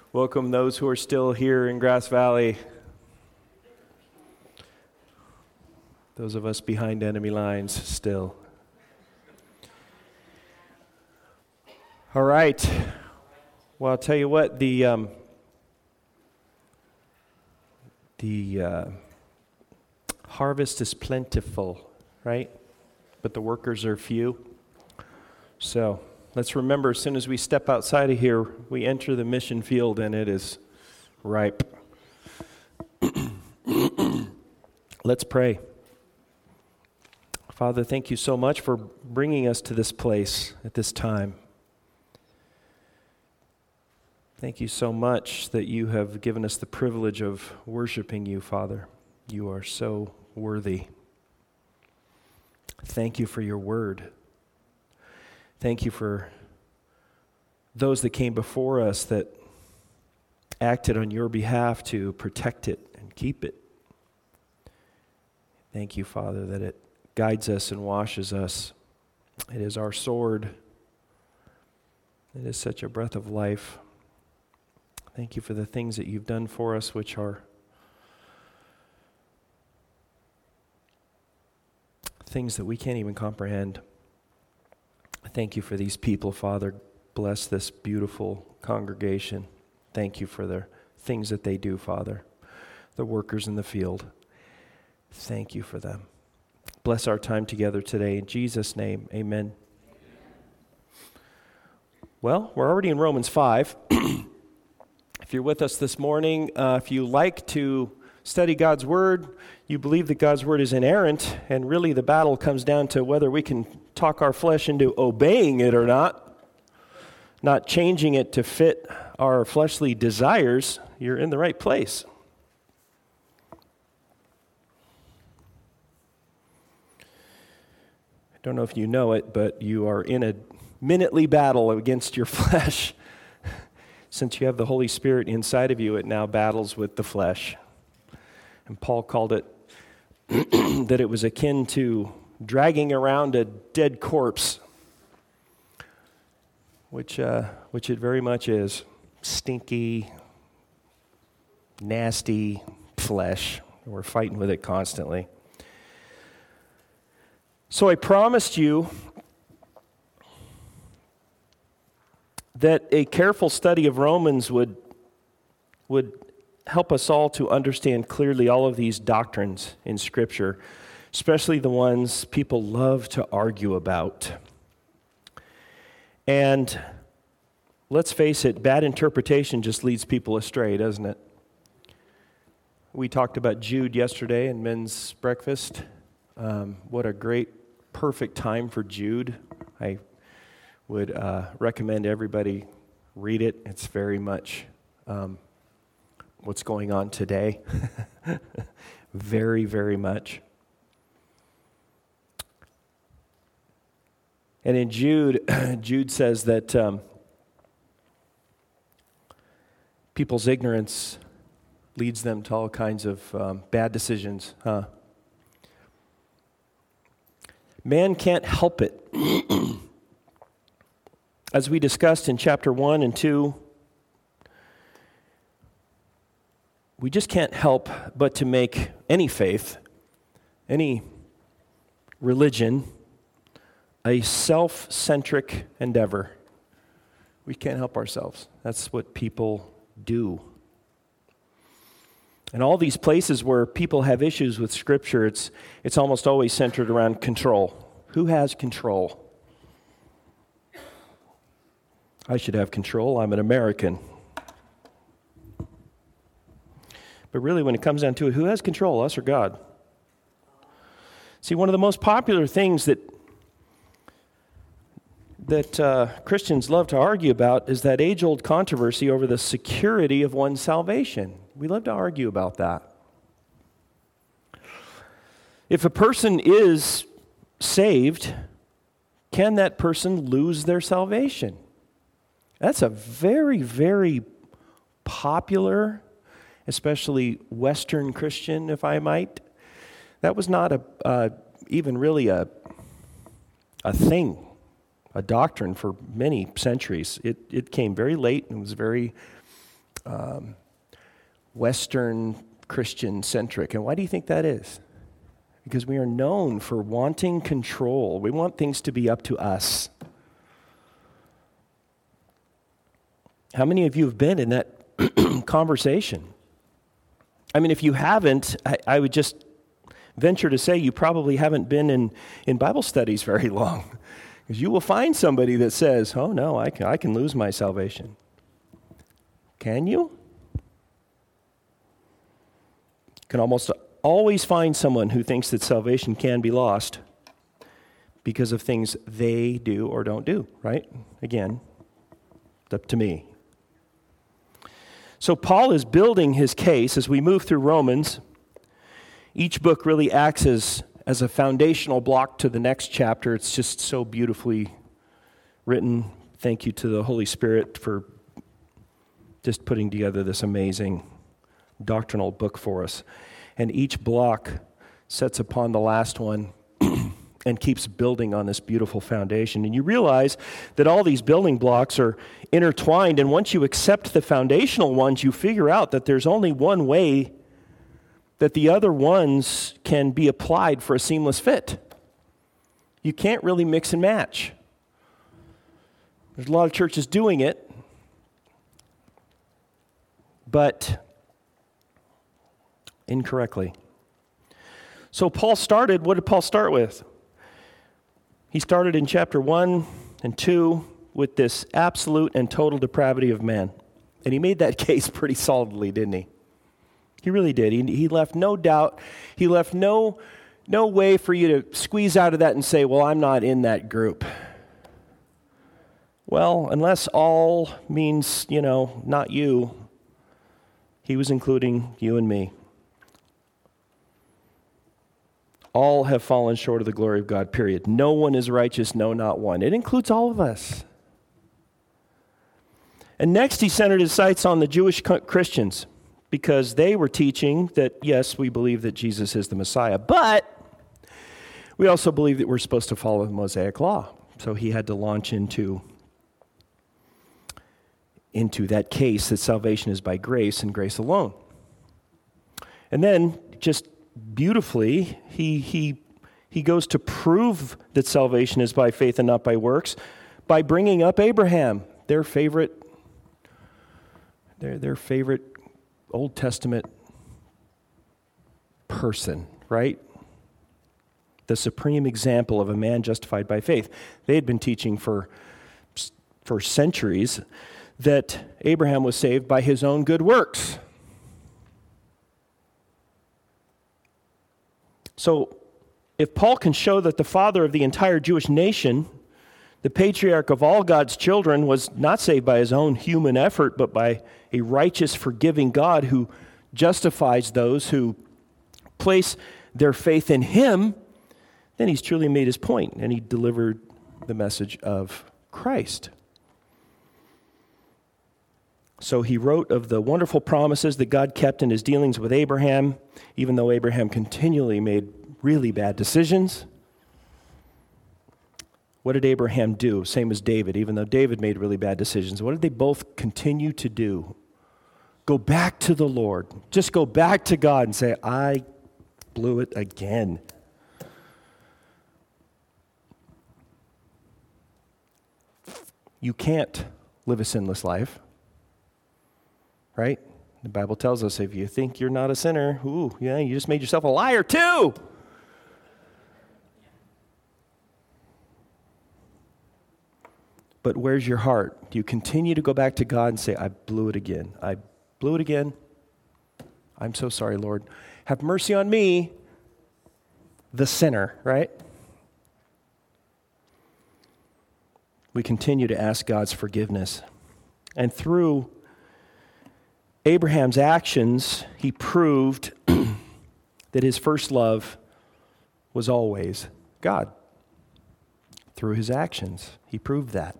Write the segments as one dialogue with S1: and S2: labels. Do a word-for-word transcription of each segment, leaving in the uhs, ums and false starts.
S1: Welcome those who are still here in Grass Valley. Those of us behind enemy lines still. All right. Well, I'll tell you what, the um, the uh, harvest is plentiful, right? But the workers are few. So let's remember, as soon as we step outside of here, we enter the mission field and it is ripe. Let's pray. Father, thank you so much for bringing us to this place at this time. Thank you so much that you have given us the privilege of worshiping you, Father. You are so worthy. Thank you for your word. Thank you for those that came before us that acted on your behalf to protect it and keep it. Thank you, Father, that it guides us and washes us. It is our sword. It is such a breath of life. Thank you for the things that you've done for us, which are things that we can't even comprehend. Thank you for these people, Father. Bless this beautiful congregation. Thank you for the things that they do, Father. The workers in the field. Thank you for them. Bless our time together today. In Jesus' name, amen. Well, we're already in Romans five. If you're with us this morning, uh, if you like to study God's Word, you believe that God's Word is inerrant, and really the battle comes down to whether we can talk our flesh into obeying it or not, not changing it to fit our fleshly desires, you're in the right place. I don't know if you know it, but you are in a minutely battle against your flesh. Since you have the Holy Spirit inside of you, it now battles with the flesh. And Paul called it that it was akin to dragging around a dead corpse, which uh, which it very much is. Stinky, nasty flesh. We're fighting with it constantly. So I promised you that a careful study of Romans would would help us all to understand clearly all of these doctrines in Scripture, especially the ones people love to argue about. And let's face it, bad interpretation just leads people astray, doesn't it? We talked about Jude yesterday in men's breakfast. Um, what a great, perfect time for Jude. I would uh, recommend everybody read it. It's very much um, what's going on today. Very, very much. And in Jude, Jude says that um, people's ignorance leads them to all kinds of um, bad decisions. Huh? Man can't help it. As we discussed in chapter one and two, we just can't help but to make any faith, any religion, a self-centric endeavor. We can't help ourselves. That's what people do. And all these places where people have issues with Scripture, it's it's almost always centered around control. Who has control? I should have control. I'm an American. But really, when it comes down to it, who has control, us or God? See, one of the most popular things that that uh, Christians love to argue about is that age-old controversy over the security of one's salvation. We love to argue about that. If a person is saved, can that person lose their salvation? That's a very, very popular, especially Western Christian, if I might. That was not a uh, even really a a thing, a doctrine for many centuries. It it came very late and was very um, Western Christian-centric. And why do you think that is? Because we are known for wanting control. We want things to be up to us. How many of you have been in that conversation? I mean, if you haven't, I, I would just venture to say you probably haven't been in, in Bible studies very long. Because you will find somebody that says, oh no, I can, I can lose my salvation. Can you? You can almost always find someone who thinks that salvation can be lost because of things they do or don't do, right? Again, it's up to me. So Paul is building his case as we move through Romans. Each book really acts as, as a foundational block to the next chapter. It's just so beautifully written. Thank you to the Holy Spirit for just putting together this amazing doctrinal book for us. And each block sets upon the last one and keeps building on this beautiful foundation. And you realize that all these building blocks are intertwined, and once you accept the foundational ones, you figure out that there's only one way that the other ones can be applied for a seamless fit. You can't really mix and match. There's a lot of churches doing it, but incorrectly. So Paul started, what did Paul start with? He started in chapter one and two with this absolute and total depravity of man. And he made that case pretty solidly, didn't he? He really did. He, he left no doubt. He left no, no way for you to squeeze out of that and say, well, I'm not in that group. Well, unless all means, you know, not you, he was including you and me. All have fallen short of the glory of God, period. No one is righteous, no, not one. It includes all of us. And next he centered his sights on the Jewish Christians because they were teaching that, yes, we believe that Jesus is the Messiah, but we also believe that we're supposed to follow the Mosaic law. So he had to launch into, into that case that salvation is by grace and grace alone. And then just beautifully, he he he goes to prove that salvation is by faith and not by works by bringing up Abraham, their favorite, their their favorite Old Testament person, right? The supreme example of a man justified by faith. They had been teaching for for centuries that Abraham was saved by his own good works. So, if Paul can show that the father of the entire Jewish nation, the patriarch of all God's children, was not saved by his own human effort, but by a righteous, forgiving God who justifies those who place their faith in him, then he's truly made his point, and he delivered the message of Christ. So he wrote of the wonderful promises that God kept in his dealings with Abraham, even though Abraham continually made really bad decisions. What did Abraham do? Same as David, even though David made really bad decisions. What did they both continue to do? Go back to the Lord. Just go back to God and say, I blew it again. You can't live a sinless life. Right? The Bible tells us if you think you're not a sinner, ooh, yeah, you just made yourself a liar too. But where's your heart? Do you continue to go back to God and say, I blew it again. I blew it again. I'm so sorry, Lord. Have mercy on me, the sinner, right? We continue to ask God's forgiveness. And through Abraham's actions, he proved that his first love was always God. Through his actions, he proved that.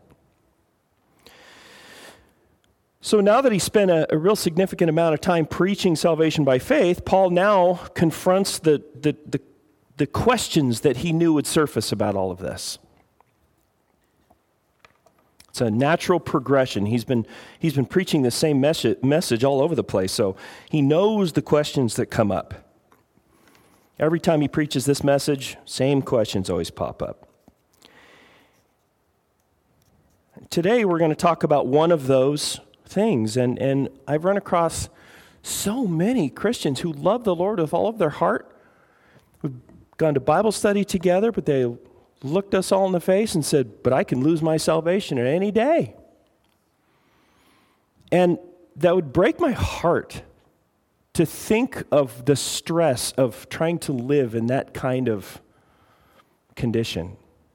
S1: So now that he spent a, a real significant amount of time preaching salvation by faith, Paul now confronts the, the, the, the questions that he knew would surface about all of this. It's a natural progression. He's been, he's been preaching the same message, message all over the place, so he knows the questions that come up. Every time he preaches this message, same questions always pop up. Today we're going to talk about one of those things, and, and I've run across so many Christians who love the Lord with all of their heart. We've gone to Bible study together, but they looked us all in the face and said, but I can lose my salvation at any day. And that would break my heart to think of the stress of trying to live in that kind of condition.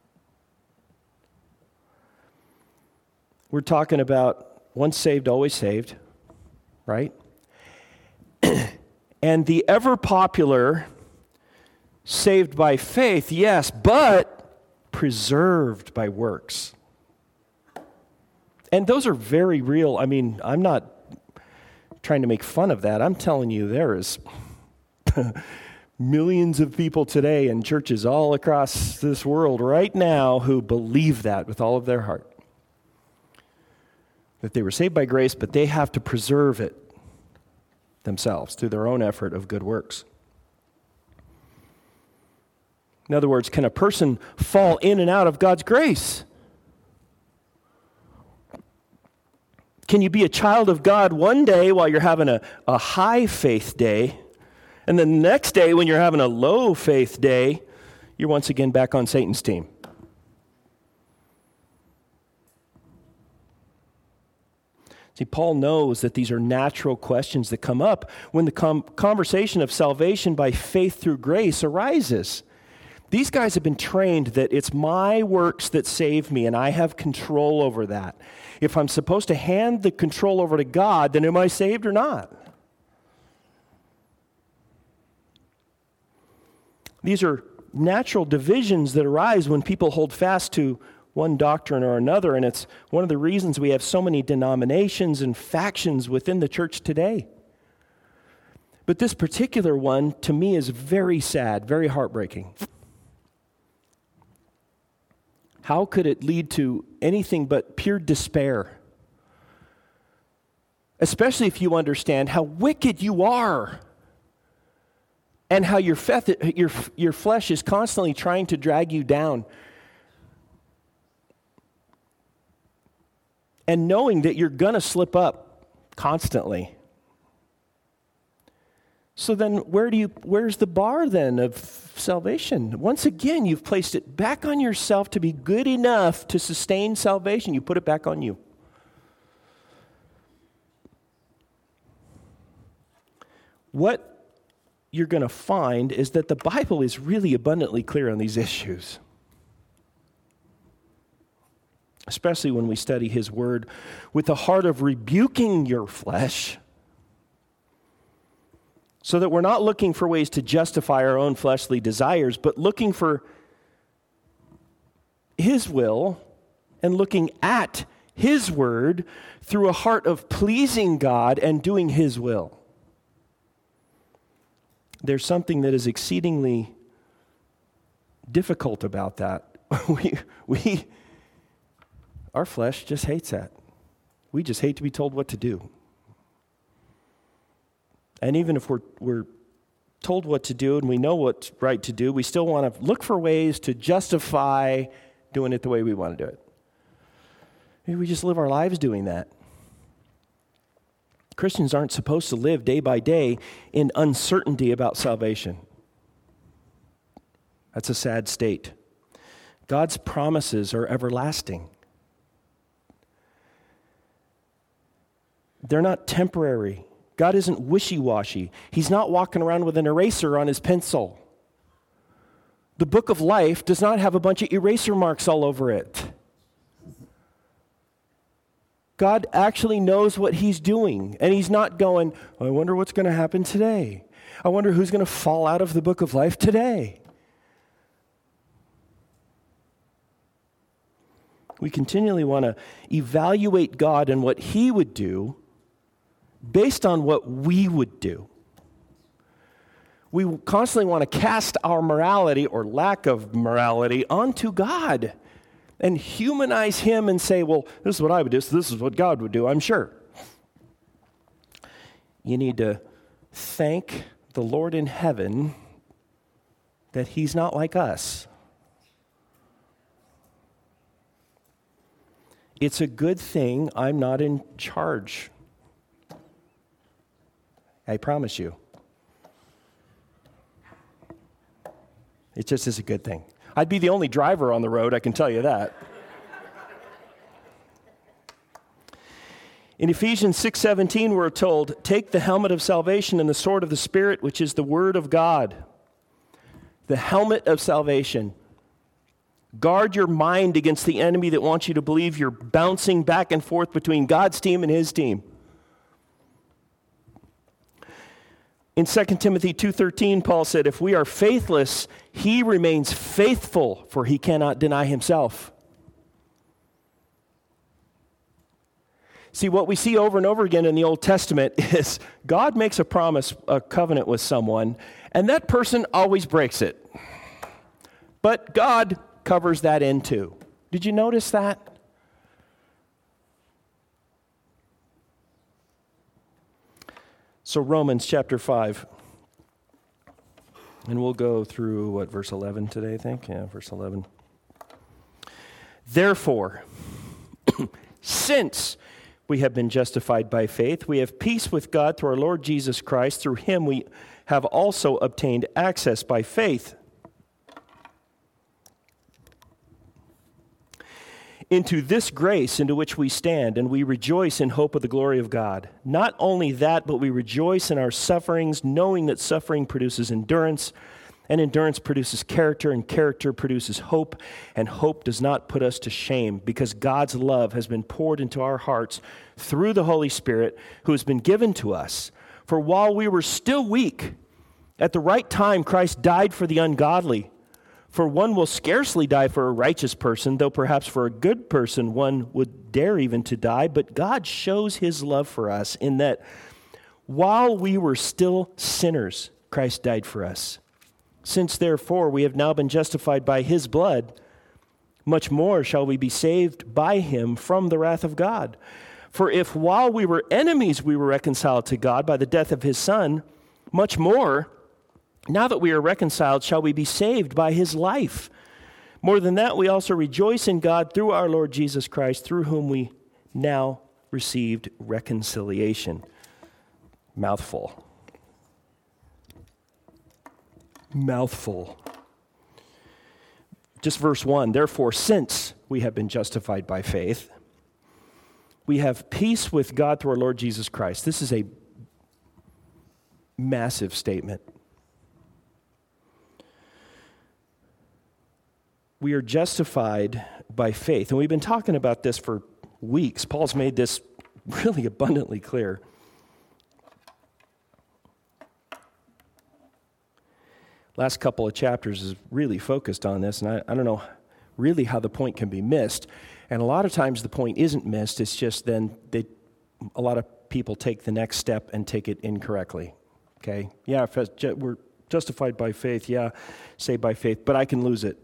S1: We're talking about once saved, always saved, right? And the ever popular saved by faith, yes, but preserved by works. And those are very real. I mean, I'm not trying to make fun of that. I'm telling you, there is millions of people today in churches all across this world right now who believe that with all of their heart. That they were saved by grace, but they have to preserve it themselves through their own effort of good works. In other words, can a person fall in and out of God's grace? Can you be a child of God one day while you're having a, a high faith day, and the next day when you're having a low faith day, you're once again back on Satan's team? See, Paul knows that these are natural questions that come up when the com- conversation of salvation by faith through grace arises. These guys have been trained that it's my works that save me, and I have control over that. If I'm supposed to hand the control over to God, then am I saved or not? These are natural divisions that arise when people hold fast to one doctrine or another, and it's one of the reasons we have so many denominations and factions within the church today. But this particular one, to me, is very sad, very heartbreaking. How could it lead to anything but pure despair? Especially if you understand how wicked you are and how your, feth- your, your flesh is constantly trying to drag you down. And knowing that you're going to slip up constantly. So then where do you where's the bar then of salvation? Once again, you've placed it back on yourself to be good enough to sustain salvation. You put it back on you. What you're going to find is that the Bible is really abundantly clear on these issues. Especially when we study His Word with the heart of rebuking your flesh, so that we're not looking for ways to justify our own fleshly desires, but looking for His will and looking at His Word through a heart of pleasing God and doing His will. There's something that is exceedingly difficult about that. we, we, our flesh just hates that. We just hate to be told what to do. And even if we're, we're told what to do and we know what's right to do, we still want to look for ways to justify doing it the way we want to do it. Maybe we just live our lives doing that. Christians aren't supposed to live day by day in uncertainty about salvation. That's a sad state. God's promises are everlasting. They're not temporary. God isn't wishy-washy. He's not walking around with an eraser on his pencil. The book of life does not have a bunch of eraser marks all over it. God actually knows what He's doing, and He's not going, I wonder what's going to happen today. I wonder who's going to fall out of the book of life today. We continually want to evaluate God and what He would do based on what we would do. We constantly want to cast our morality or lack of morality onto God. and humanize him and say, well, this is what I would do, so this is what God would do, I'm sure. You need to thank the Lord in heaven that he's not like us. It's a good thing I'm not in charge. I promise you. It just is a good thing. I'd be the only driver on the road, I can tell you that. In Ephesians six seventeen, we're told, take the helmet of salvation and the sword of the Spirit, which is the word of God. The helmet of salvation. Guard your mind against the enemy that wants you to believe you're bouncing back and forth between God's team and his team. In Second Timothy two thirteen, Paul said, if we are faithless, he remains faithful, for he cannot deny himself. See, what we see over and over again in the Old Testament is God makes a promise, a covenant with someone, and that person always breaks it. But God covers that in too. Did you notice that? So Romans chapter five. And we'll go through, what, verse eleven today, I think? Yeah, verse eleven. Therefore, since we have been justified by faith, we have peace with God through our Lord Jesus Christ. Through him we have also obtained access by faith into this grace into which we stand, and we rejoice in hope of the glory of God. Not only that, but we rejoice in our sufferings, knowing that suffering produces endurance, and endurance produces character, and character produces hope, and hope does not put us to shame, because God's love has been poured into our hearts through the Holy Spirit, who has been given to us. For while we were still weak, at the right time Christ died for the ungodly. For one will scarcely die for a righteous person, though perhaps for a good person one would dare even to die. But God shows his love for us in that while we were still sinners, Christ died for us. Since therefore we have now been justified by his blood, much more shall we be saved by him from the wrath of God. For if while we were enemies we were reconciled to God by the death of his Son, much more, now that we are reconciled, shall we be saved by his life. More than that, we also rejoice in God through our Lord Jesus Christ, through whom we now received reconciliation. Mouthful. Mouthful. Just verse one, therefore, since we have been justified by faith, we have peace with God through our Lord Jesus Christ. This is a massive statement. We are justified by faith. And we've been talking about this for weeks. Paul's made this really abundantly clear. Last couple of chapters is really focused on this, and I, I don't know really how the point can be missed. And a lot of times the point isn't missed, it's just then they, a lot of people take the next step and take it incorrectly. Okay? Yeah, if we're justified by faith, yeah, saved by faith, but I can lose it.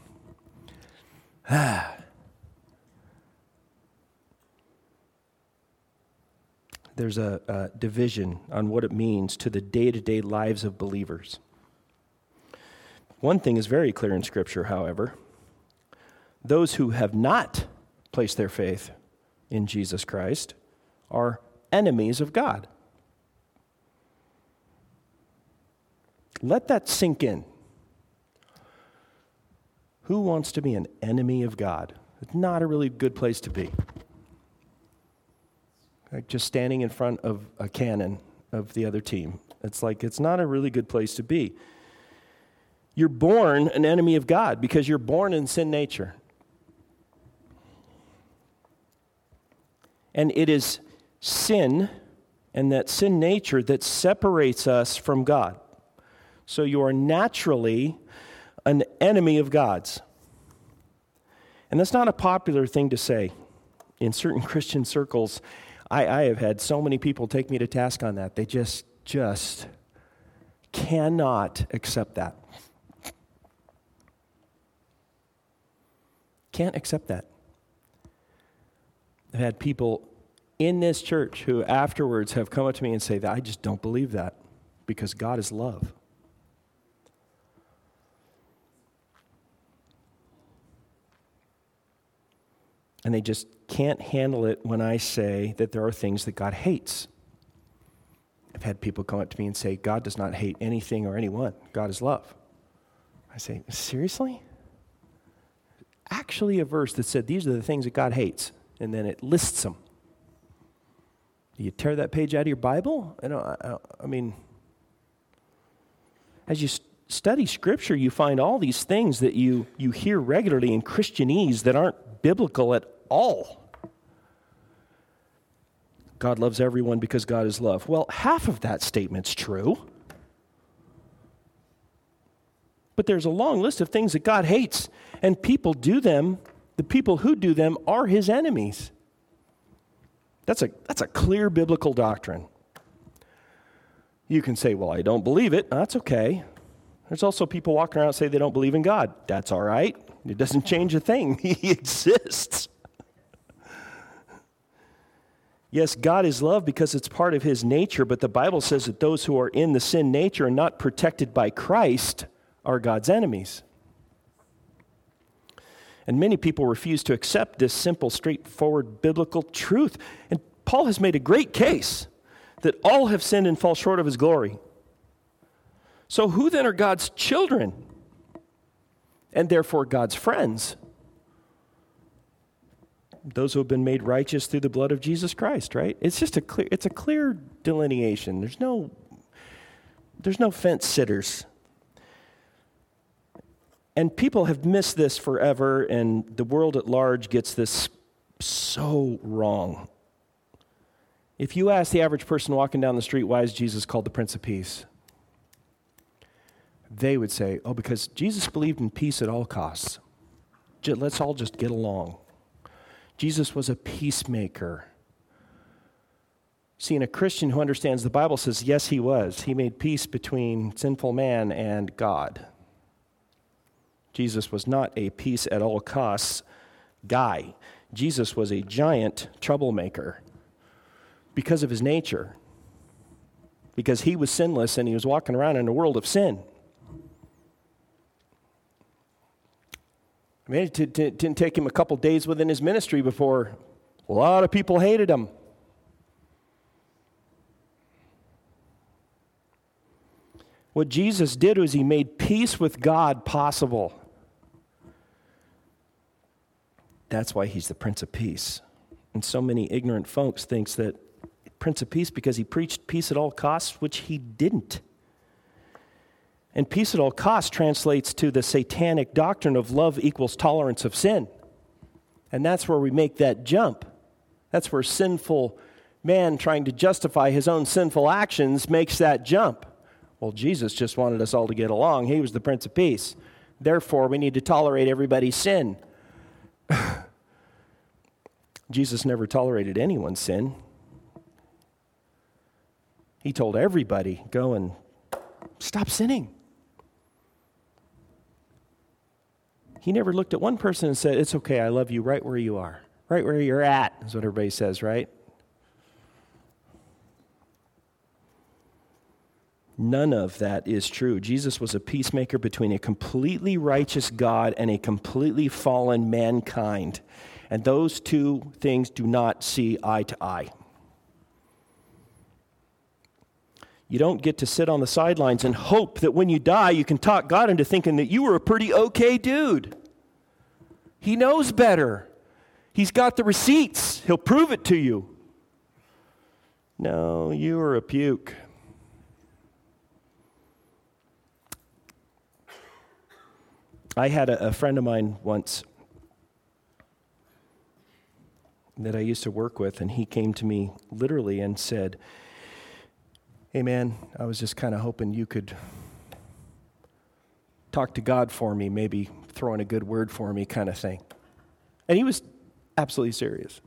S1: There's a, a division on what it means to the day-to-day lives of believers. One thing is very clear in Scripture, however. Those who have not placed their faith in Jesus Christ are enemies of God. Let that sink in. Who wants to be an enemy of God? It's not a really good place to be. Like just standing in front of a cannon of the other team. It's like, it's not a really good place to be. You're born an enemy of God because you're born in sin nature. And it is sin and that sin nature that separates us from God. So you are naturally an enemy of God's. And that's not a popular thing to say. In certain Christian circles, I, I have had so many people take me to task on that. They just, just cannot accept that. Can't accept that. I've had people in this church who afterwards have come up to me and say that I just don't believe that because God is love. And they just can't handle it when I say that there are things that God hates. I've had people come up to me and say, God does not hate anything or anyone. God is love. I say, seriously? Actually a verse that said these are the things that God hates, and then it lists them. Do you tear that page out of your Bible? I, don't, I, I mean, as you st- study Scripture, you find all these things that you, you hear regularly in Christianese that aren't biblical at all. God loves everyone because God is love. Well, half of that statement's true. But there's a long list of things that God hates, and people do them. The people who do them are his enemies. That's a, that's a clear biblical doctrine. You can say, well, I don't believe it. That's okay. There's also people walking around and say they don't believe in God. That's all right. It doesn't change a thing. He exists. Yes, God is love because it's part of his nature, but the Bible says that those who are in the sin nature and not protected by Christ are God's enemies. And many people refuse to accept this simple, straightforward biblical truth. And Paul has made a great case that all have sinned and fall short of his glory. So who then are God's children and therefore God's friends? Those who have been made righteous through the blood of Jesus Christ, right? It's just a clear, it's a clear delineation. There's no, there's no fence sitters. And people have missed this forever, and the world at large gets this so wrong. If you ask the average person walking down the street, why is Jesus called the Prince of Peace? They would say, oh, because Jesus believed in peace at all costs. Let's all just get along. Jesus was a peacemaker. See, and a Christian who understands the Bible says, yes, he was. He made peace between sinful man and God. Jesus was not a peace at all costs guy. Jesus was a giant troublemaker because of his nature. Because he was sinless and he was walking around in a world of sin. I mean, it t- t- didn't take him a couple days within his ministry before a lot of people hated him. What Jesus did was he made peace with God possible. That's why he's the Prince of Peace. And so many ignorant folks thinks that Prince of Peace because he preached peace at all costs, which he didn't. And peace at all costs translates to the satanic doctrine of love equals tolerance of sin. And that's where we make that jump. That's where sinful man trying to justify his own sinful actions makes that jump. Well, Jesus just wanted us all to get along. He was the Prince of Peace. Therefore, we need to tolerate everybody's sin. Jesus never tolerated anyone's sin. He told everybody, go and stop sinning. He never looked at one person and said, it's okay, I love you right where you are. Right where you're at, is what everybody says, right? None of that is true. Jesus was a peacemaker between a completely righteous God and a completely fallen mankind. And those two things do not see eye to eye. You don't get to sit on the sidelines and hope that when you die, you can talk God into thinking that you were a pretty okay dude. He knows better. He's got the receipts. He'll prove it to you. No, you were a puke. I had a, a friend of mine once that I used to work with, and he came to me literally and said, hey man, I was just kind of hoping you could talk to God for me, maybe throw in a good word for me kind of thing. And he was absolutely serious.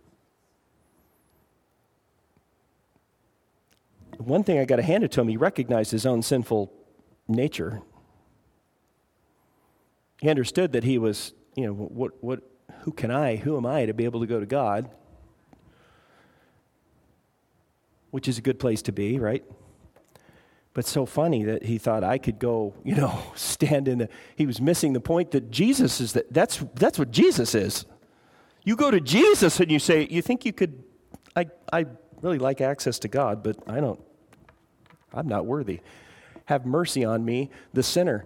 S1: One thing I got to hand it to him, he recognized his own sinful nature. He understood that he was, you know, what, what, who can I, who am I to be able to go to God? Which is a good place to be, right? But so funny that he thought I could go, you know, stand in the, he was missing the point that Jesus is, that that's, that's what Jesus is. You go to Jesus and you say, you think you could, I, I really like access to God, but I don't, I'm not worthy. Have mercy on me, the sinner.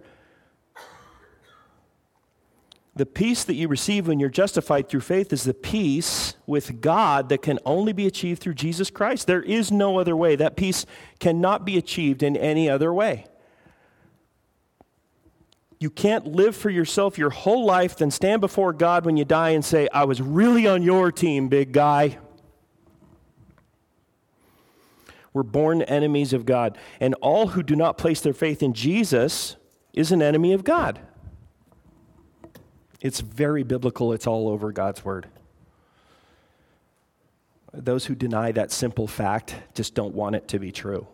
S1: The peace that you receive when you're justified through faith is the peace with God that can only be achieved through Jesus Christ. There is no other way. That peace cannot be achieved in any other way. You can't live for yourself your whole life, then stand before God when you die and say, I was really on your team, big guy. We're born enemies of God. And all who do not place their faith in Jesus is an enemy of God. It's very biblical. It's all over God's word. Those who deny that simple fact just don't want it to be true.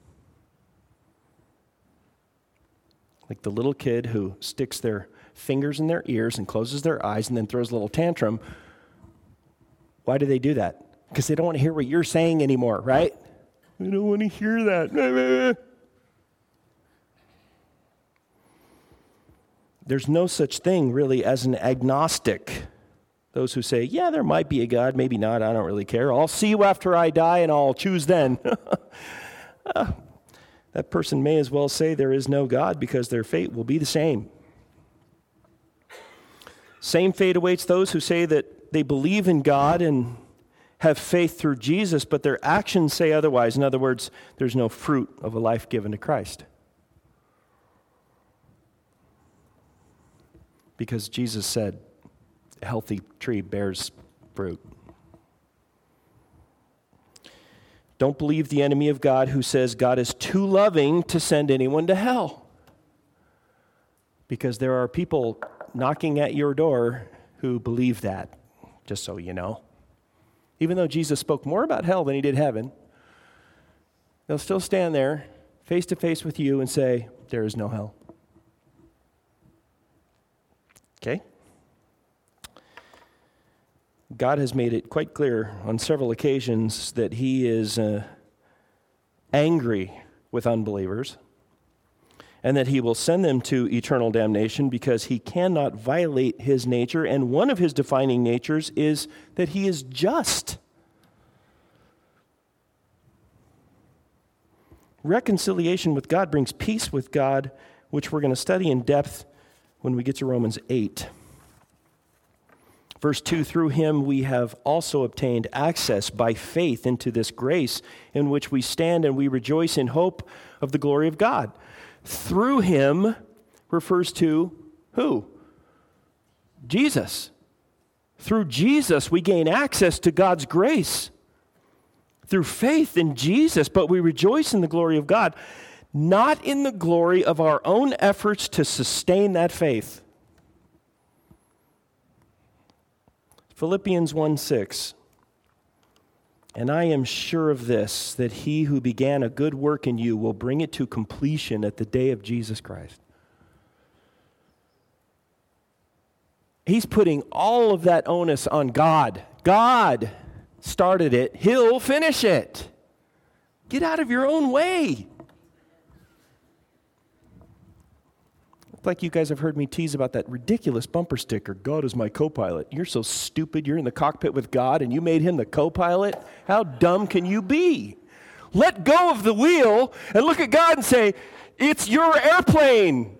S1: Like the little kid who sticks their fingers in their ears and closes their eyes and then throws a little tantrum. Why do they do that? Because they don't want to hear what you're saying anymore, right? I don't want to hear that. There's no such thing really as an agnostic. Those who say, yeah, there might be a God, maybe not, I don't really care. I'll see you after I die and I'll choose then. uh, that person may as well say there is no God because their fate will be the same. Same fate awaits those who say that they believe in God and have faith through Jesus, but their actions say otherwise. In other words, there's no fruit of a life given to Christ. Because Jesus said, a healthy tree bears fruit. Don't believe the enemy of God who says God is too loving to send anyone to hell. Because there are people knocking at your door who believe that, just so you know. Even though Jesus spoke more about hell than he did heaven, they'll still stand there face to face with you and say, there is no hell. Okay? God has made it quite clear on several occasions that he is uh, angry with unbelievers and that he will send them to eternal damnation because he cannot violate his nature, and one of his defining natures is that he is just. Reconciliation with God brings peace with God, which we're going to study in depth when we get to Romans eight. Verse two, through him we have also obtained access by faith into this grace in which we stand, and we rejoice in hope of the glory of God. Through him refers to who? Jesus. Through Jesus we gain access to God's grace. Through faith in Jesus, but we rejoice in the glory of God, not in the glory of our own efforts to sustain that faith. Philippians one six, and I am sure of this, that he who began a good work in you will bring it to completion at the day of Jesus Christ. He's putting all of that onus on God. God started it. He'll finish it. Get out of your own way. Like you guys have heard me tease about that ridiculous bumper sticker, God is my co-pilot. You're so stupid. You're in the cockpit with God and you made him the co-pilot? How dumb can you be? Let go of the wheel and look at God and say, it's your airplane.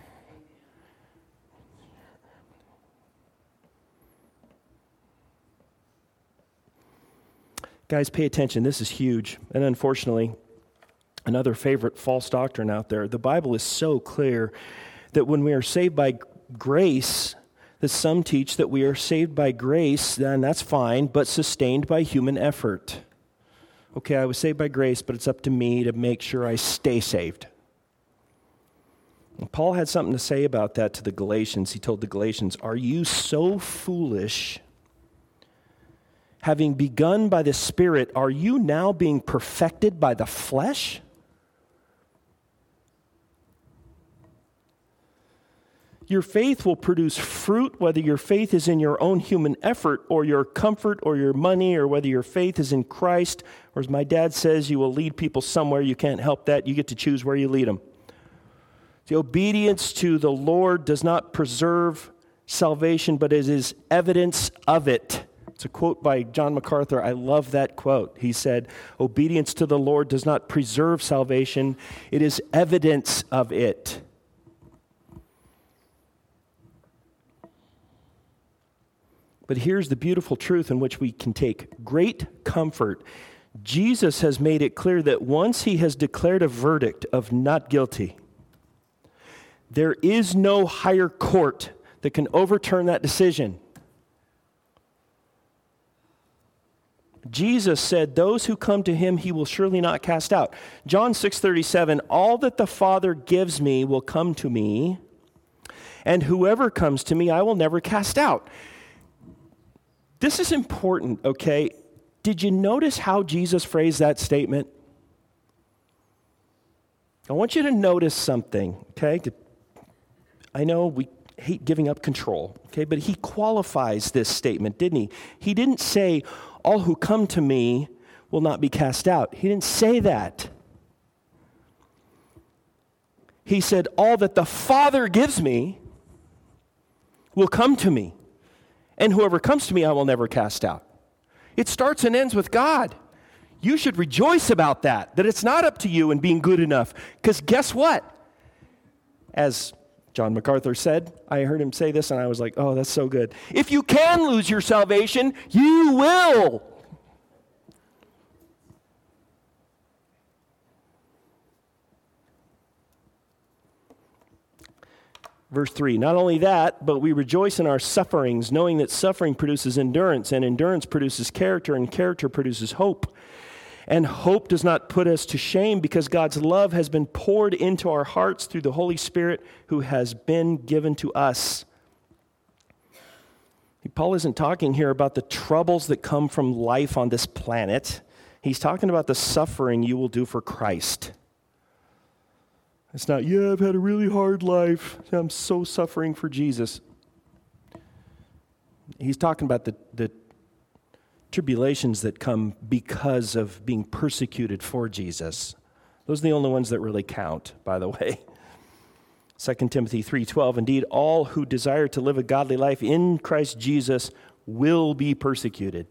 S1: Guys, pay attention. This is huge. And unfortunately, another favorite false doctrine out there. The Bible is so clear that when we are saved by grace, that some teach that we are saved by grace, then that's fine, but sustained by human effort. Okay, I was saved by grace, but it's up to me to make sure I stay saved. And Paul had something to say about that to the Galatians. He told the Galatians, are you so foolish? Having begun by the Spirit, are you now being perfected by the flesh? Your faith will produce fruit, whether your faith is in your own human effort or your comfort or your money, or whether your faith is in Christ, or as my dad says, you will lead people somewhere. You can't help that. You get to choose where you lead them. The obedience to the Lord does not preserve salvation, but it is evidence of it. It's a quote by John MacArthur. I love that quote. He said, obedience to the Lord does not preserve salvation. It is evidence of it. But here's the beautiful truth in which we can take great comfort. Jesus has made it clear that once he has declared a verdict of not guilty, there is no higher court that can overturn that decision. Jesus said, those who come to him, he will surely not cast out. John six thirty-seven, all that the Father gives me will come to me, and whoever comes to me, I will never cast out. This is important, okay? Did you notice how Jesus phrased that statement? I want you to notice something, okay? I know we hate giving up control, okay? But he qualifies this statement, didn't he? He didn't say, all who come to me will not be cast out. He didn't say that. He said, all that the Father gives me will come to me. And whoever comes to me, I will never cast out. It starts and ends with God. You should rejoice about that, that it's not up to you and being good enough. Because guess what? As John MacArthur said, I heard him say this and I was like, oh, that's so good. If you can lose your salvation, you will. Verse three, not only that, but we rejoice in our sufferings, knowing that suffering produces endurance, and endurance produces character, and character produces hope. And hope does not put us to shame, because God's love has been poured into our hearts through the Holy Spirit who has been given to us. Paul isn't talking here about the troubles that come from life on this planet. He's talking about the suffering you will do for Christ. It's not, yeah, I've had a really hard life. I'm so suffering for Jesus. He's talking about the, the tribulations that come because of being persecuted for Jesus. Those are the only ones that really count, by the way. Second Timothy three twelve, indeed, all who desire to live a godly life in Christ Jesus will be persecuted.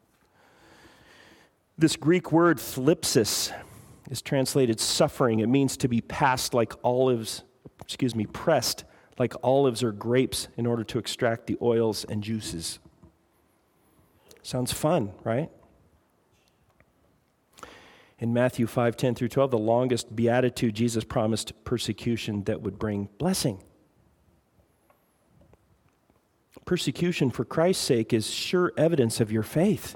S1: This Greek word thlipsis is translated suffering. It means to be passed like olives, excuse me, pressed like olives or grapes in order to extract the oils and juices. Sounds fun, right? In Matthew five ten through twelve, the longest beatitude, Jesus promised persecution that would bring blessing. Persecution for Christ's sake is sure evidence of your faith.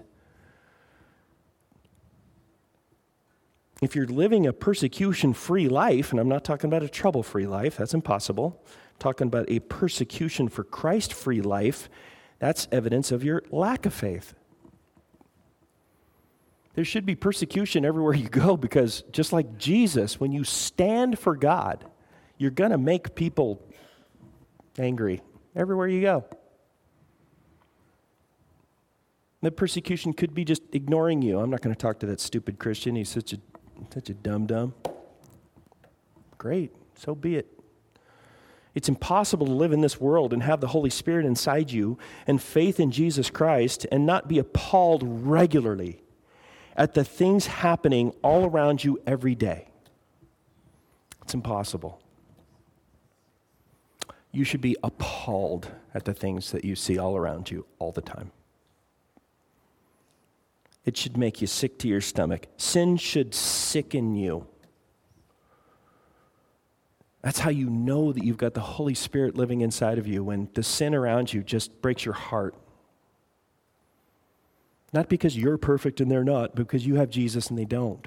S1: If you're living a persecution-free life, and I'm not talking about a trouble-free life, that's impossible. I'm talking about a persecution for Christ-free life, that's evidence of your lack of faith. There should be persecution everywhere you go, because just like Jesus, when you stand for God, you're going to make people angry everywhere you go. The persecution could be just ignoring you. I'm not going to talk to that stupid Christian. He's such a such a dum-dum. Great, so be it. It's impossible to live in this world and have the Holy Spirit inside you and faith in Jesus Christ and not be appalled regularly at the things happening all around you every day. It's impossible. You should be appalled at the things that you see all around you all the time. It should make you sick to your stomach. Sin should sicken you. That's how you know that you've got the Holy Spirit living inside of you, when the sin around you just breaks your heart. Not because you're perfect and they're not, but because you have Jesus and they don't.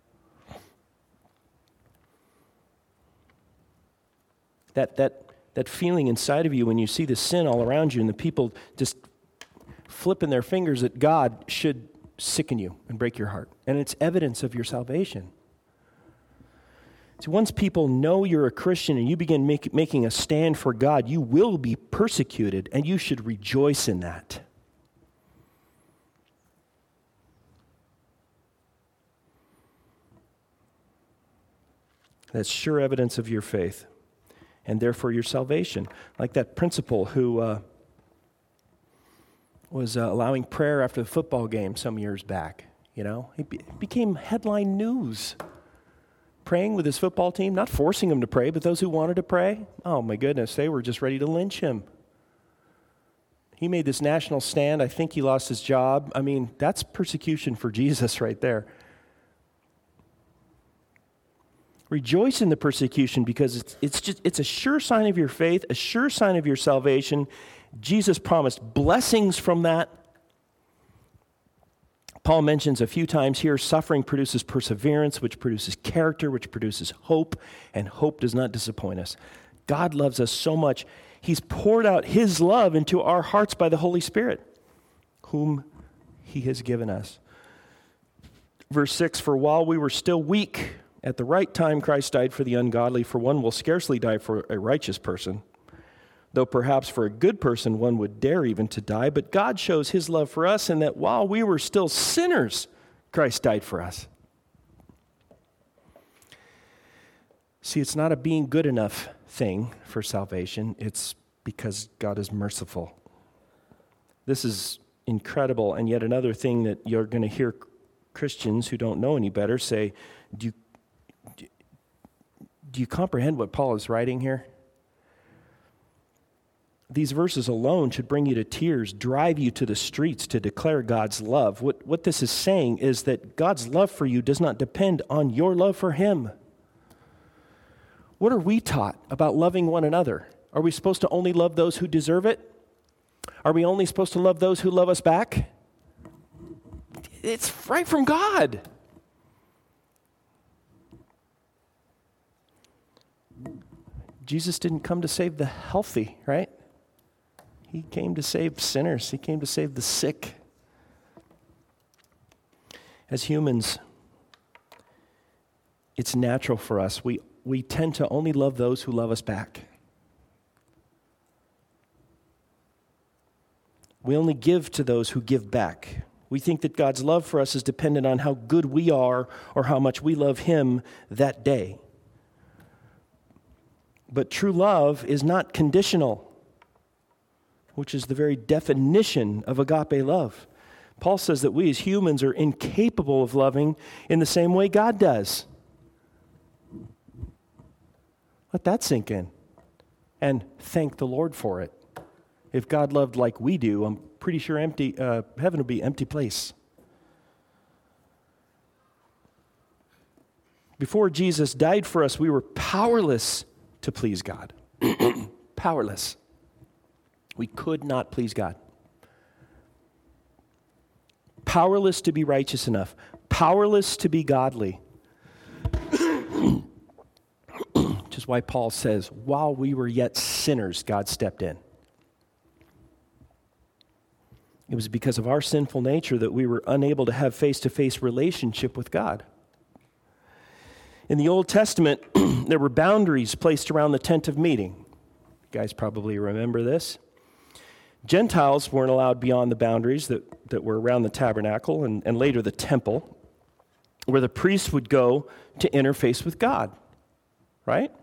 S1: That, that, that feeling inside of you when you see the sin all around you and the people just flipping their fingers at God should sicken you and break your heart. And it's evidence of your salvation. So once people know you're a Christian and you begin make, making a stand for God, you will be persecuted, and you should rejoice in that. That's sure evidence of your faith, and therefore your salvation. Like that principal who uh, was uh, allowing prayer after the football game some years back. You know, he be- became headline news. Praying with his football team, not forcing him to pray, but those who wanted to pray, oh my goodness, they were just ready to lynch him. He made this national stand. I think he lost his job. I mean, that's persecution for Jesus right there. Rejoice in the persecution because it's, it's just it's a sure sign of your faith, a sure sign of your salvation. Jesus promised blessings from that. Paul mentions a few times here, suffering produces perseverance, which produces character, which produces hope, and hope does not disappoint us. God loves us so much, he's poured out his love into our hearts by the Holy Spirit, whom he has given us. Verse six, for while we were still weak, at the right time Christ died for the ungodly, for one will scarcely die for a righteous person, though perhaps for a good person one would dare even to die. But God shows his love for us in that while we were still sinners, Christ died for us. See, it's not a being good enough thing for salvation. It's because God is merciful. This is incredible. And yet another thing that you're going to hear Christians who don't know any better say, do you, do you comprehend what Paul is writing here? These verses alone should bring you to tears, drive you to the streets to declare God's love. What, what this is saying is that God's love for you does not depend on your love for him. What are we taught about loving one another? Are we supposed to only love those who deserve it? Are we only supposed to love those who love us back? It's right from God. Jesus didn't come to save the healthy, right? He came to save sinners. He came to save the sick. As humans, it's natural for us. We, we tend to only love those who love us back. We only give to those who give back. We think that God's love for us is dependent on how good we are or how much we love him that day. But true love is not conditional, which is the very definition of agape love. Paul says that we as humans are incapable of loving in the same way God does. Let that sink in. And thank the Lord for it. If God loved like we do, I'm pretty sure empty uh, heaven would be an empty place. Before Jesus died for us, we were powerless to please God. Powerless. We could not please God. Powerless to be righteous enough. Powerless to be godly. Which is why Paul says, while we were yet sinners, God stepped in. It was because of our sinful nature that we were unable to have face-to-face relationship with God. In the Old Testament, there were boundaries placed around the tent of meeting. You guys probably remember this. Gentiles weren't allowed beyond the boundaries that, that were around the tabernacle and, and later the temple, where the priest would go to interface with God, right?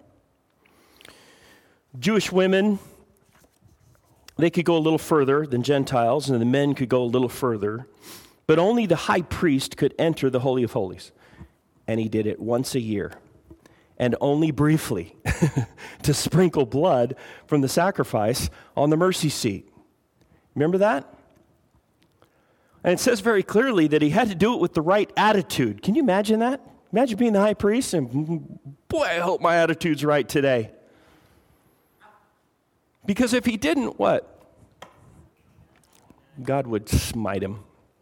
S1: Jewish women, they could go a little further than Gentiles, and the men could go a little further, but only the high priest could enter the Holy of Holies, and he did it once a year, and only briefly, to sprinkle blood from the sacrifice on the mercy seat. Remember that? And it says very clearly that he had to do it with the right attitude. Can you imagine that? Imagine being the high priest and, boy, I hope my attitude's right today. Because if he didn't, what? God would smite him.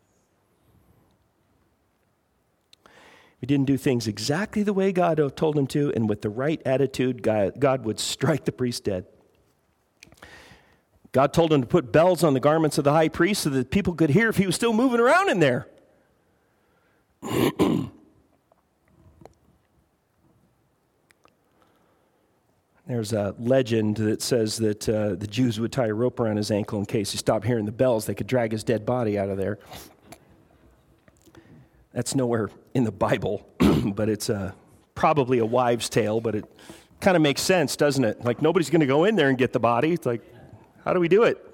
S1: If he didn't do things exactly the way God told him to and with the right attitude, God, God would strike the priest dead. God told him to put bells on the garments of the high priest so that people could hear if he was still moving around in there. There's a legend that says that uh, the Jews would tie a rope around his ankle in case he stopped hearing the bells. They could drag his dead body out of there. That's nowhere in the Bible, but it's uh, probably a wives' tale, but it kind of makes sense, doesn't it? Like, nobody's going to go in there and get the body. It's like, how do we do it?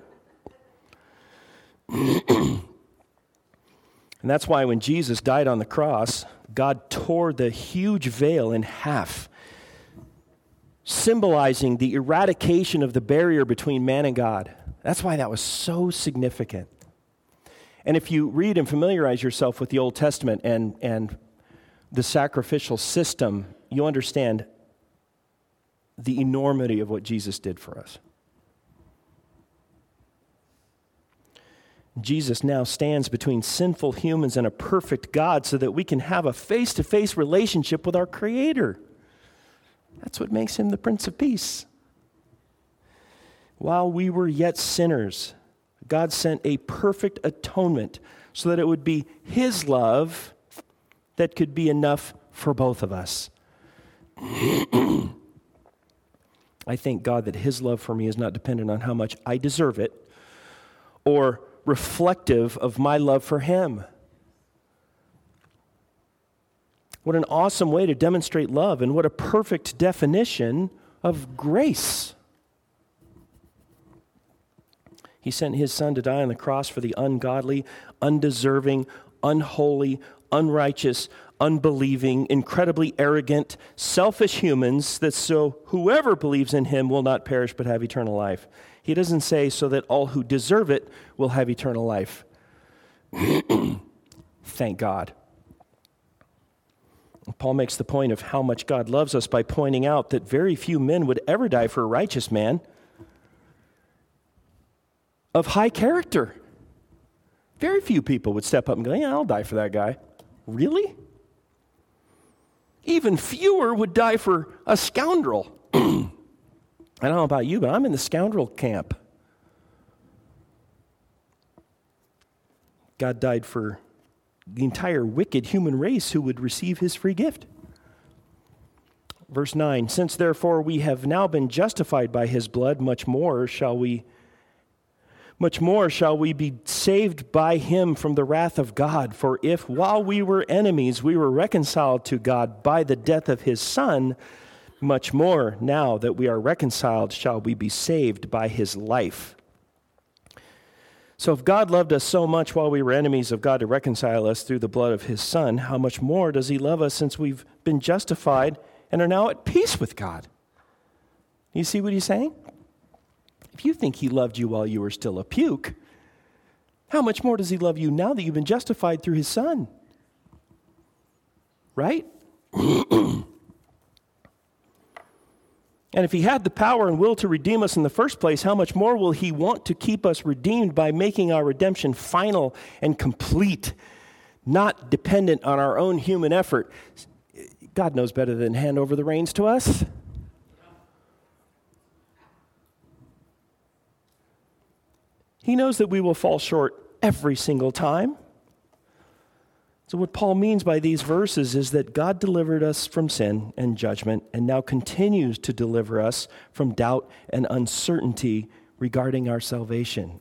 S1: And that's why when Jesus died on the cross, God tore the huge veil in half, symbolizing the eradication of the barrier between man and God. That's why that was so significant. And if you read and familiarize yourself with the Old Testament and, and the sacrificial system, you understand the enormity of what Jesus did for us. Jesus now stands between sinful humans and a perfect God so that we can have a face-to-face relationship with our Creator. That's what makes him the Prince of Peace. While we were yet sinners, God sent a perfect atonement so that it would be his love that could be enough for both of us. I thank God that his love for me is not dependent on how much I deserve it or reflective of my love for him. What an awesome way to demonstrate love, and what a perfect definition of grace. He sent his son to die on the cross for the ungodly, undeserving, unholy, unrighteous, unbelieving, incredibly arrogant, selfish humans, that so whoever believes in him will not perish but have eternal life. He doesn't say so that all who deserve it will have eternal life. Thank God. Paul makes the point of how much God loves us by pointing out that very few men would ever die for a righteous man of high character. Very few people would step up and go, yeah, I'll die for that guy. Really? Even fewer would die for a scoundrel. I don't know about you, but I'm in the scoundrel camp. God died for the entire wicked human race who would receive his free gift. Verse nine, since therefore we have now been justified by his blood, much more shall we much more shall we be saved by him from the wrath of God. For if while we were enemies we were reconciled to God by the death of his Son, much more now that we are reconciled shall we be saved by his life. So if God loved us so much while we were enemies of God to reconcile us through the blood of his Son, how much more does he love us since we've been justified and are now at peace with God? You see what he's saying? If you think he loved you while you were still a puke, how much more does he love you now that you've been justified through his Son? Right? And if he had the power and will to redeem us in the first place, how much more will he want to keep us redeemed by making our redemption final and complete, not dependent on our own human effort? God knows better than hand over the reins to us. He knows that we will fall short every single time. So what Paul means by these verses is that God delivered us from sin and judgment and now continues to deliver us from doubt and uncertainty regarding our salvation.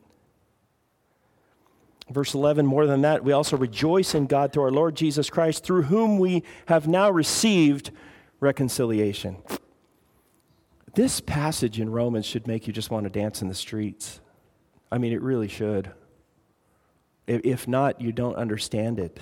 S1: Verse eleven, more than that, we also rejoice in God through our Lord Jesus Christ, through whom we have now received reconciliation. This passage in Romans should make you just want to dance in the streets. I mean, it really should. If not, you don't understand it.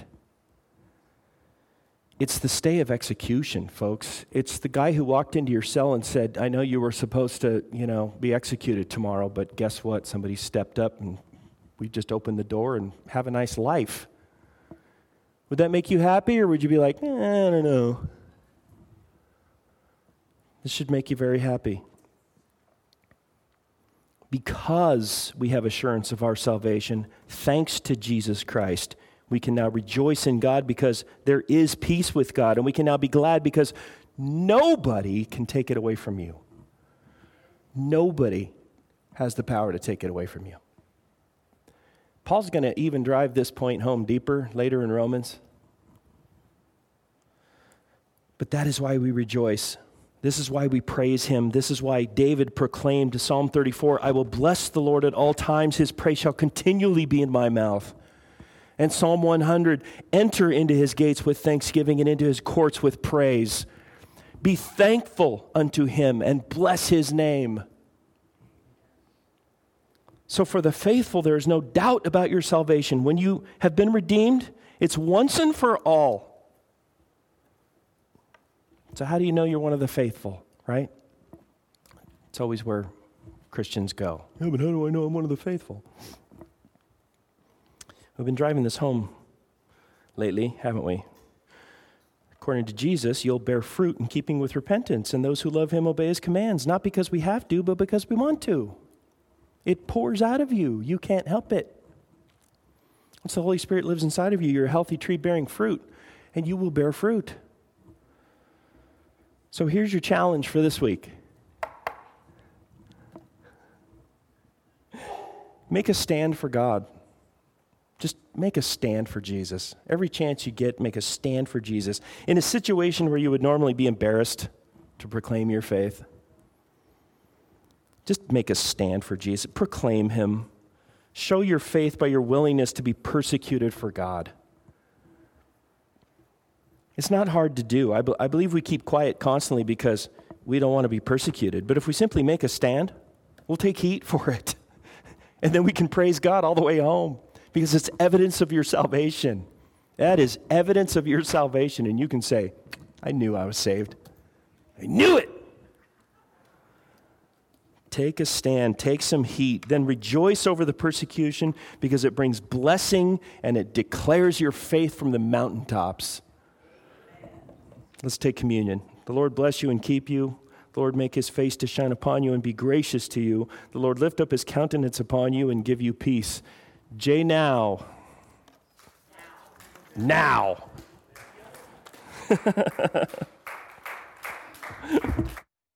S1: It's the stay of execution, folks. It's the guy who walked into your cell and said, I know you were supposed to, you know, be executed tomorrow, but guess what? Somebody stepped up and we just opened the door and have a nice life. Would that make you happy, or would you be like, eh, I don't know? This should make you very happy. Because we have assurance of our salvation, thanks to Jesus Christ, we can now rejoice in God because there is peace with God. And we can now be glad because nobody can take it away from you. Nobody has the power to take it away from you. Paul's going to even drive this point home deeper later in Romans. But that is why we rejoice. This is why we praise him. This is why David proclaimed Psalm thirty-four, I will bless the Lord at all times. His praise shall continually be in my mouth. And Psalm one hundred, enter into his gates with thanksgiving and into his courts with praise. Be thankful unto him and bless his name. So for the faithful, there is no doubt about your salvation. When you have been redeemed, it's once and for all. So how do you know you're one of the faithful, right? It's always where Christians go. Yeah, but how do I know I'm one of the faithful? We've been driving this home lately, haven't we? According to Jesus, you'll bear fruit in keeping with repentance, and those who love him obey his commands, not because we have to, but because we want to. It pours out of you. You can't help it. Once the Holy Spirit lives inside of you, you're a healthy tree bearing fruit, and you will bear fruit. So here's your challenge for this week. Make a stand for God. Just make a stand for Jesus. Every chance you get, make a stand for Jesus. In a situation where you would normally be embarrassed to proclaim your faith, just make a stand for Jesus. Proclaim him. Show your faith by your willingness to be persecuted for God. It's not hard to do. I, be- I believe we keep quiet constantly because we don't want to be persecuted. But if we simply make a stand, we'll take heat for it. And then we can praise God all the way home because it's evidence of your salvation. That is evidence of your salvation. And you can say, I knew I was saved. I knew it. Take a stand, take some heat, then rejoice over the persecution because it brings blessing and it declares your faith from the mountaintops. Let's take communion. The Lord bless you and keep you. The Lord make his face to shine upon you and be gracious to you. The Lord lift up his countenance upon you and give you peace. J now. Now. now.